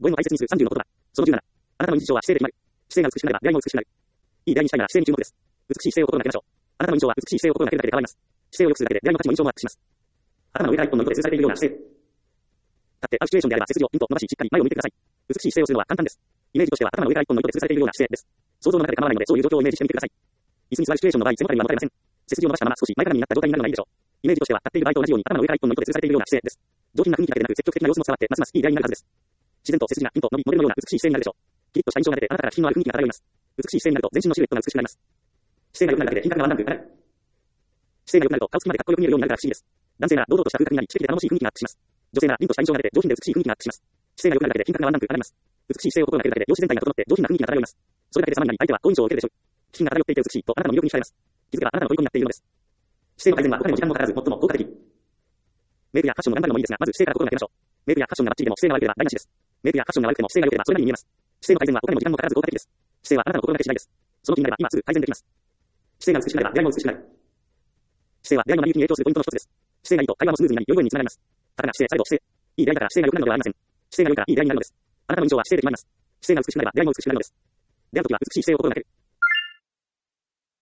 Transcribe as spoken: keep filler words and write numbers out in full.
語彙の排泄にするさんじゅうの言葉。そのじゅうなな。あなたの印象は姿勢的になる。姿勢が美しくなれば出会いも美しくなる。いい出会いにしたいなら姿勢に注目です。美しい姿勢を心がけましょう。あなたの印象は美しい姿勢を心がけるだけで変わります。姿勢を良くするだけで出会いの価値も印象もアップします。頭の上から一本の糸で吊るされているような姿勢。立ってあるシチュエーションであれば背筋をピンと伸ばし、しっかり前を向いてください。美しい姿勢をするのは簡単です。イメージとしては頭の上から一本の糸で吊るされているような姿勢です。想像の中で構わないのでそういう状況をイメージしてみてください。椅子に座るシチュエーションの場合、背もたれは持たれません。背筋を伸ばしたまま少し前かがみになった状態になるのがいいでしょう。イメージとしては立っている場合と同じように頭の上から一本の糸で吊るされているような姿勢です。上品な雰囲気だけでなく積極的な様子も伝わってますますいい出会いになるはずです。自然と背筋がピンと伸び、モデルのような美しい姿勢になるでしょう。キリッとした印象が出てあなたから気品のある雰囲気が漂います。美しい姿勢になると全身のシルエットが美しくなります。姿勢が良くなるだけで品格がワンランク上がる。姿勢が良くなると顔つきまでかっこよく見えるようになるから不思議です。男性なら堂々とした風格になり、知的で頼もしい雰囲気がアップします。女性なら凛とした印象が出て上品で美しい雰囲気がアップします。姿勢が良くなるだけで品格がワンランク上がります。美しい姿勢を心がけるだけで容姿全体が整って上品な雰囲気が漂います。それだけで様になり相手は好印象を受けるでしょう。気品が漂っていて美しいとあなたの魅力に惹かれます。気づけばあなたの虜になっているのです。姿勢の改善はお金も時間もかからず最も効果的。メイクやファッションの頑張るのもいいですが、まず姿勢から心がけましょう。メイクやファッションがバッチリでも姿勢が悪ければ台無しです。メイクやファッションが悪くても姿勢が良ければそれなりに見えます。姿勢の改善はお金も時間もかからず効果的です。姿勢はあなたの心がけ次第です。その気になれば今すぐ改善できます。姿勢が美しくなれば出会いも美しくなる。姿勢は出会いの成り行きに影響するポイントの一つです。姿勢がいいと会話もスムーズになり、良い声につながります。たかが姿勢されど姿勢。いい出会いだから姿勢が良くなるのではありません。姿勢が良いからいい出会いになるのです。あなたの印象は姿勢的になります。姿勢が美しくなれば出会いも美しくなるのです。出会うときは美しい姿勢を心がける。